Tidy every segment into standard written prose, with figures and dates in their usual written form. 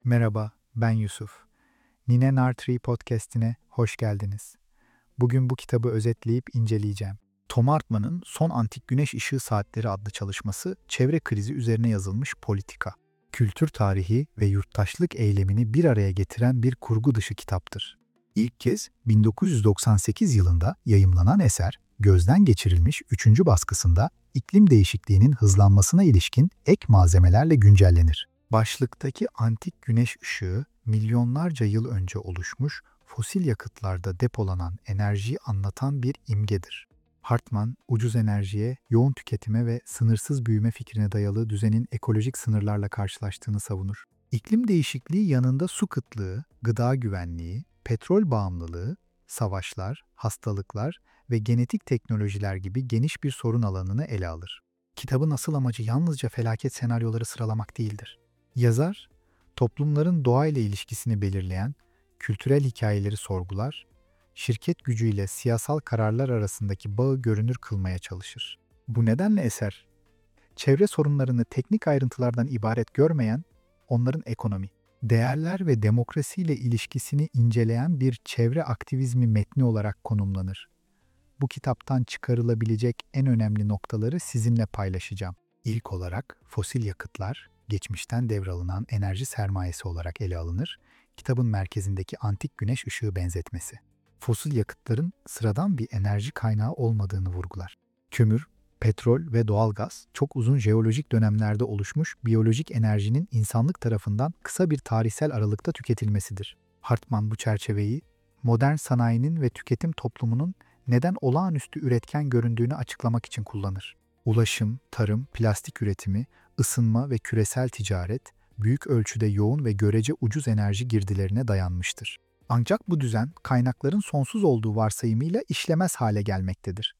Merhaba, ben Yusuf. Nine Nar podcast'ine hoş geldiniz. Bugün bu kitabı özetleyip inceleyeceğim. Tom Hartman'ın Son Antik Güneş Işığı Saatleri adlı çalışması, çevre krizi üzerine yazılmış politika, kültür tarihi ve yurttaşlık eylemini bir araya getiren bir kurgu dışı kitaptır. İlk kez 1998 yılında yayımlanan eser, gözden geçirilmiş 3. baskısında iklim değişikliğinin hızlanmasına ilişkin ek malzemelerle güncellenir. Başlıktaki antik güneş ışığı, milyonlarca yıl önce oluşmuş fosil yakıtlarda depolanan enerjiyi anlatan bir imgedir. Hartman, ucuz enerjiye, yoğun tüketime ve sınırsız büyüme fikrine dayalı düzenin ekolojik sınırlarla karşılaştığını savunur. İklim değişikliği yanında su kıtlığı, gıda güvenliği, petrol bağımlılığı, savaşlar, hastalıklar ve genetik teknolojiler gibi geniş bir sorun alanını ele alır. Kitabın asıl amacı yalnızca felaket senaryoları sıralamak değildir. Yazar, toplumların doğayla ilişkisini belirleyen kültürel hikayeleri sorgular, şirket gücüyle siyasal kararlar arasındaki bağı görünür kılmaya çalışır. Bu nedenle eser, çevre sorunlarını teknik ayrıntılardan ibaret görmeyen, onların ekonomi, değerler ve demokrasiyle ilişkisini inceleyen bir çevre aktivizmi metni olarak konumlanır. Bu kitaptan çıkarılabilecek en önemli noktaları sizinle paylaşacağım. İlk olarak fosil yakıtlar, geçmişten devralınan enerji sermayesi olarak ele alınır, kitabın merkezindeki antik güneş ışığı benzetmesi. Fosil yakıtların sıradan bir enerji kaynağı olmadığını vurgular. Kömür, petrol ve doğalgaz çok uzun jeolojik dönemlerde oluşmuş biyolojik enerjinin insanlık tarafından kısa bir tarihsel aralıkta tüketilmesidir. Hartman bu çerçeveyi, modern sanayinin ve tüketim toplumunun neden olağanüstü üretken göründüğünü açıklamak için kullanır. Ulaşım, tarım, plastik üretimi, ısınma ve küresel ticaret, büyük ölçüde yoğun ve görece ucuz enerji girdilerine dayanmıştır. Ancak bu düzen, kaynakların sonsuz olduğu varsayımıyla işlemez hale gelmektedir.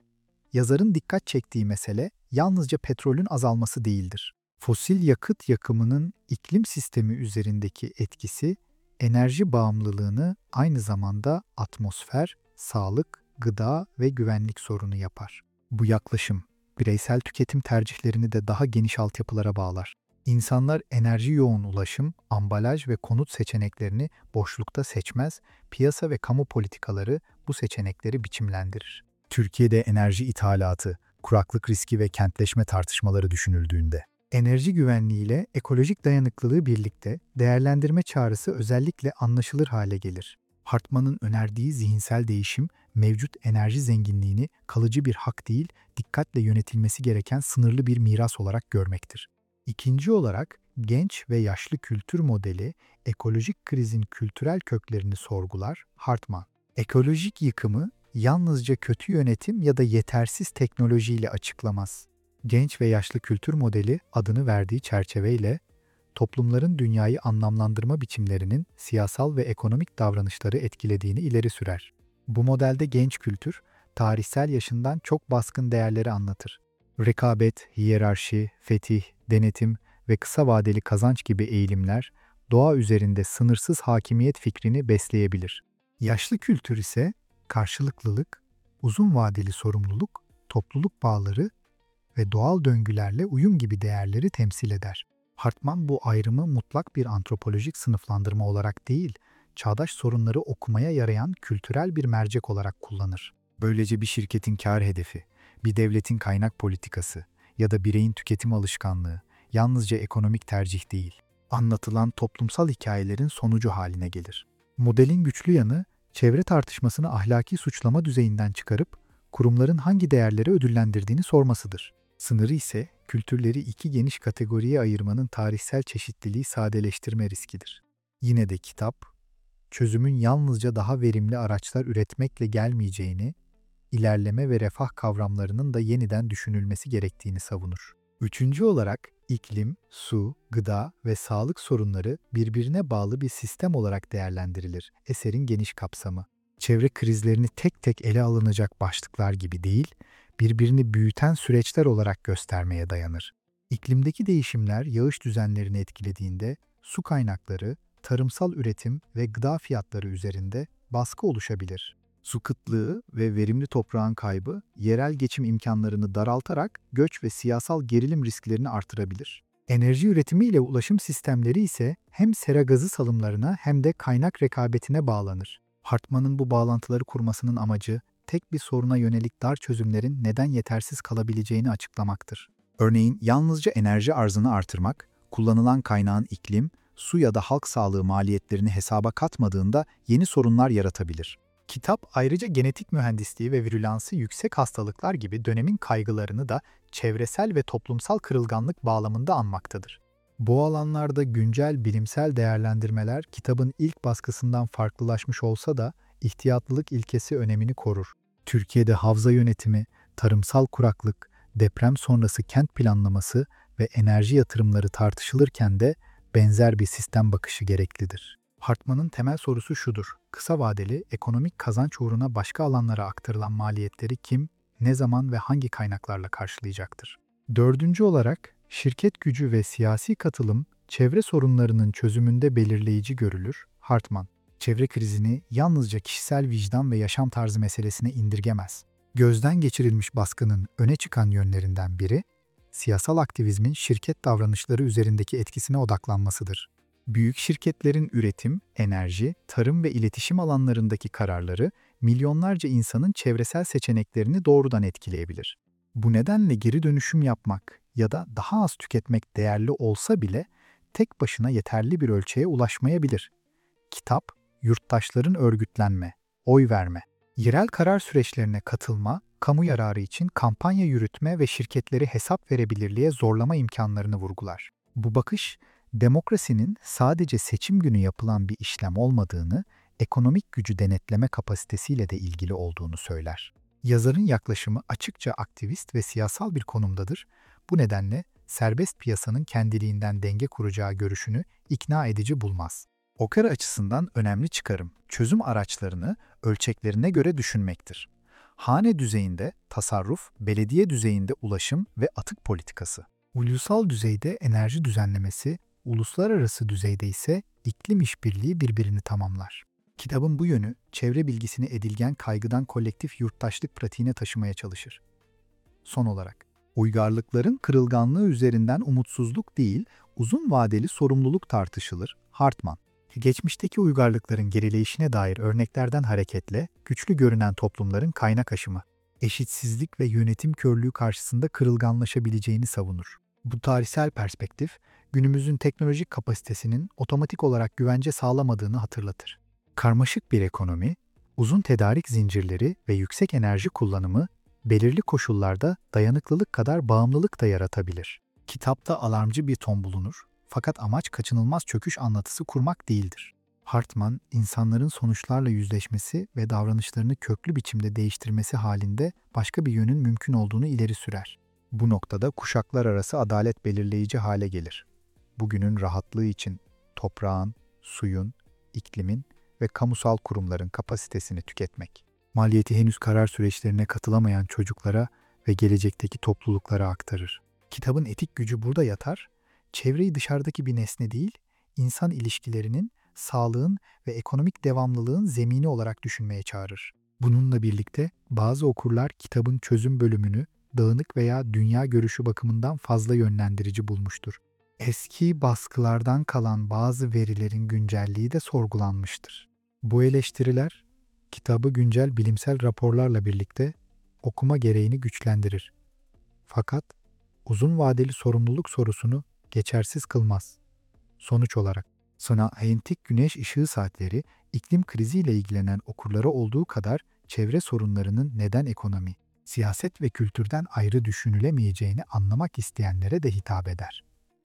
Yazarın dikkat çektiği mesele, yalnızca petrolün azalması değildir. Fosil yakıt yakımının iklim sistemi üzerindeki etkisi, enerji bağımlılığını aynı zamanda atmosfer, sağlık, gıda ve güvenlik sorunu yapar. Bu yaklaşım, bireysel tüketim tercihlerini de daha geniş altyapılara bağlar. İnsanlar enerji yoğun ulaşım, ambalaj ve konut seçeneklerini boşlukta seçmez, piyasa ve kamu politikaları bu seçenekleri biçimlendirir. Türkiye'de enerji ithalatı, kuraklık riski ve kentleşme tartışmaları düşünüldüğünde, enerji güvenliği ile ekolojik dayanıklılığı birlikte değerlendirme çağrısı özellikle anlaşılır hale gelir. Hartman'ın önerdiği zihinsel değişim, mevcut enerji zenginliğini kalıcı bir hak değil, dikkatle yönetilmesi gereken sınırlı bir miras olarak görmektir. İkinci olarak, genç ve yaşlı kültür modeli, ekolojik krizin kültürel köklerini sorgular Hartman. Ekolojik yıkımı yalnızca kötü yönetim ya da yetersiz teknolojiyle açıklamaz. Genç ve yaşlı kültür modeli adını verdiği çerçeveyle toplumların dünyayı anlamlandırma biçimlerinin siyasal ve ekonomik davranışları etkilediğini ileri sürer. Bu modelde genç kültür, tarihsel yaşından çok baskın değerleri anlatır. Rekabet, hiyerarşi, fetih, denetim ve kısa vadeli kazanç gibi eğilimler, doğa üzerinde sınırsız hakimiyet fikrini besleyebilir. Yaşlı kültür ise karşılıklılık, uzun vadeli sorumluluk, topluluk bağları ve doğal döngülerle uyum gibi değerleri temsil eder. Hartman bu ayrımı mutlak bir antropolojik sınıflandırma olarak değil, çağdaş sorunları okumaya yarayan kültürel bir mercek olarak kullanır. Böylece bir şirketin kar hedefi, bir devletin kaynak politikası ya da bireyin tüketim alışkanlığı yalnızca ekonomik tercih değil, anlatılan toplumsal hikayelerin sonucu haline gelir. Modelin güçlü yanı, çevre tartışmasını ahlaki suçlama düzeyinden çıkarıp kurumların hangi değerleri ödüllendirdiğini sormasıdır. Sınırı ise kültürleri iki geniş kategoriye ayırmanın tarihsel çeşitliliği sadeleştirme riskidir. Yine de kitap, çözümün yalnızca daha verimli araçlar üretmekle gelmeyeceğini, ilerleme ve refah kavramlarının da yeniden düşünülmesi gerektiğini savunur. Üçüncü olarak iklim, su, gıda ve sağlık sorunları birbirine bağlı bir sistem olarak değerlendirilir. Eserin geniş kapsamı, çevre krizlerini tek tek ele alınacak başlıklar gibi değil, birbirini büyüten süreçler olarak göstermeye dayanır. İklimdeki değişimler yağış düzenlerini etkilediğinde su kaynakları, tarımsal üretim ve gıda fiyatları üzerinde baskı oluşabilir. Su kıtlığı ve verimli toprağın kaybı yerel geçim imkanlarını daraltarak göç ve siyasal gerilim risklerini artırabilir. Enerji üretimi ile ulaşım sistemleri ise hem sera gazı salımlarına hem de kaynak rekabetine bağlanır. Hartman'ın bu bağlantıları kurmasının amacı, tek bir soruna yönelik dar çözümlerin neden yetersiz kalabileceğini açıklamaktır. Örneğin yalnızca enerji arzını artırmak, kullanılan kaynağın iklim, su ya da halk sağlığı maliyetlerini hesaba katmadığında yeni sorunlar yaratabilir. Kitap ayrıca genetik mühendisliği ve virülansı yüksek hastalıklar gibi dönemin kaygılarını da çevresel ve toplumsal kırılganlık bağlamında anmaktadır. Bu alanlarda güncel bilimsel değerlendirmeler kitabın ilk baskısından farklılaşmış olsa da ihtiyatlılık ilkesi önemini korur. Türkiye'de havza yönetimi, tarımsal kuraklık, deprem sonrası kent planlaması ve enerji yatırımları tartışılırken de benzer bir sistem bakışı gereklidir. Hartman'ın temel sorusu şudur: kısa vadeli ekonomik kazanç uğruna başka alanlara aktarılan maliyetleri kim, ne zaman ve hangi kaynaklarla karşılayacaktır? Dördüncü olarak, şirket gücü ve siyasi katılım çevre sorunlarının çözümünde belirleyici görülür. Hartman, çevre krizini yalnızca kişisel vicdan ve yaşam tarzı meselesine indirgemez. Gözden geçirilmiş baskının öne çıkan yönlerinden biri, siyasal aktivizmin şirket davranışları üzerindeki etkisine odaklanmasıdır. Büyük şirketlerin üretim, enerji, tarım ve iletişim alanlarındaki kararları milyonlarca insanın çevresel seçeneklerini doğrudan etkileyebilir. Bu nedenle geri dönüşüm yapmak ya da daha az tüketmek değerli olsa bile tek başına yeterli bir ölçeğe ulaşmayabilir. Kitap, yurttaşların örgütlenme, oy verme, yerel karar süreçlerine katılma, kamu yararı için kampanya yürütme ve şirketleri hesap verebilirliğe zorlama imkanlarını vurgular. Bu bakış, demokrasinin sadece seçim günü yapılan bir işlem olmadığını, ekonomik gücü denetleme kapasitesiyle de ilgili olduğunu söyler. Yazarın yaklaşımı açıkça aktivist ve siyasal bir konumdadır. Bu nedenle serbest piyasanın kendiliğinden denge kuracağı görüşünü ikna edici bulmaz. Okur açısından önemli çıkarım, çözüm araçlarını ölçeklerine göre düşünmektir. Hane düzeyinde tasarruf, belediye düzeyinde ulaşım ve atık politikası. Ulusal düzeyde enerji düzenlemesi, uluslararası düzeyde ise iklim işbirliği birbirini tamamlar. Kitabın bu yönü, çevre bilgisini edilgen kaygıdan kolektif yurttaşlık pratiğine taşımaya çalışır. Son olarak, uygarlıkların kırılganlığı üzerinden umutsuzluk değil, uzun vadeli sorumluluk tartışılır. Hartman, geçmişteki uygarlıkların gerileyişine dair örneklerden hareketle güçlü görünen toplumların kaynak aşımı, eşitsizlik ve yönetim körlüğü karşısında kırılganlaşabileceğini savunur. Bu tarihsel perspektif, günümüzün teknolojik kapasitesinin otomatik olarak güvence sağlamadığını hatırlatır. Karmaşık bir ekonomi, uzun tedarik zincirleri ve yüksek enerji kullanımı belirli koşullarda dayanıklılık kadar bağımlılık da yaratabilir. Kitapta alarmcı bir ton bulunur, fakat amaç kaçınılmaz çöküş anlatısı kurmak değildir. Hartman, insanların sonuçlarla yüzleşmesi ve davranışlarını köklü biçimde değiştirmesi halinde başka bir yönün mümkün olduğunu ileri sürer. Bu noktada kuşaklar arası adalet belirleyici hale gelir. Bugünün rahatlığı için toprağın, suyun, iklimin ve kamusal kurumların kapasitesini tüketmek. Maliyeti henüz karar süreçlerine katılamayan çocuklara ve gelecekteki topluluklara aktarır. Kitabın etik gücü burada yatar, çevreyi dışarıdaki bir nesne değil, insan ilişkilerinin, sağlığın ve ekonomik devamlılığın zemini olarak düşünmeye çağırır. Bununla birlikte bazı okurlar kitabın çözüm bölümünü dağınık veya dünya görüşü bakımından fazla yönlendirici bulmuştur. Eski baskılardan kalan bazı verilerin güncelliği de sorgulanmıştır. Bu eleştiriler, kitabı güncel bilimsel raporlarla birlikte okuma gereğini güçlendirir. Fakat uzun vadeli sorumluluk sorusunu geçersiz kılmaz. Sonuç olarak, antik güneş ışığı saatleri iklim kriziyle ilgilenen okurlara olduğu kadar çevre sorunlarının neden ekonomi, siyaset ve kültürden ayrı düşünülemeyeceğini anlamak isteyenlere de hitap eder.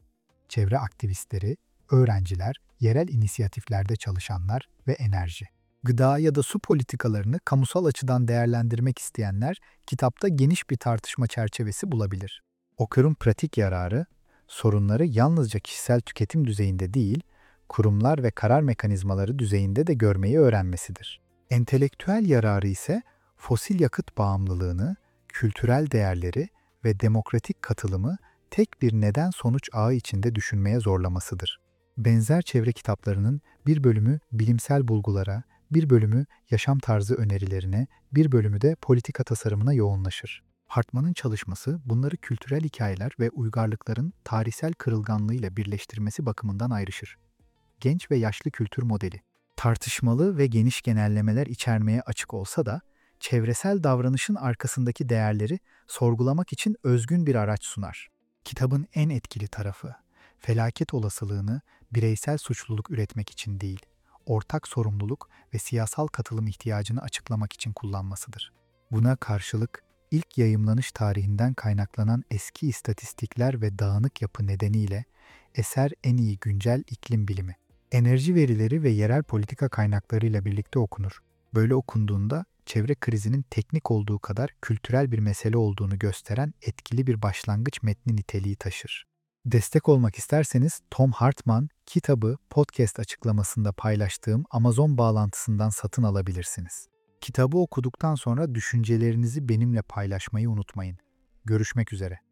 Çevre aktivistleri, öğrenciler, yerel inisiyatiflerde çalışanlar ve enerji, gıda ya da su politikalarını kamusal açıdan değerlendirmek isteyenler kitapta geniş bir tartışma çerçevesi bulabilir. Okurun pratik yararı, sorunları yalnızca kişisel tüketim düzeyinde değil, kurumlar ve karar mekanizmaları düzeyinde de görmeyi öğrenmesidir. Entelektüel yararı ise fosil yakıt bağımlılığını, kültürel değerleri ve demokratik katılımı tek bir neden-sonuç ağı içinde düşünmeye zorlamasıdır. Benzer çevre kitaplarının bir bölümü bilimsel bulgulara, bir bölümü yaşam tarzı önerilerine, bir bölümü de politika tasarımına yoğunlaşır. Hartman'ın çalışması bunları kültürel hikayeler ve uygarlıkların tarihsel kırılganlığıyla birleştirmesi bakımından ayrışır. Genç ve yaşlı kültür modeli, tartışmalı ve geniş genellemeler içermeye açık olsa da, çevresel davranışın arkasındaki değerleri sorgulamak için özgün bir araç sunar. Kitabın en etkili tarafı, felaket olasılığını bireysel suçluluk üretmek için değil, ortak sorumluluk ve siyasal katılım ihtiyacını açıklamak için kullanmasıdır. Buna karşılık, ilk yayımlanış tarihinden kaynaklanan eski istatistikler ve dağınık yapı nedeniyle eser en iyi güncel iklim bilimi, enerji verileri ve yerel politika kaynaklarıyla birlikte okunur. Böyle okunduğunda çevre krizinin teknik olduğu kadar kültürel bir mesele olduğunu gösteren etkili bir başlangıç metni niteliği taşır. Destek olmak isterseniz Tom Hartman kitabı podcast açıklamasında paylaştığım Amazon bağlantısından satın alabilirsiniz. Kitabı okuduktan sonra düşüncelerinizi benimle paylaşmayı unutmayın. Görüşmek üzere.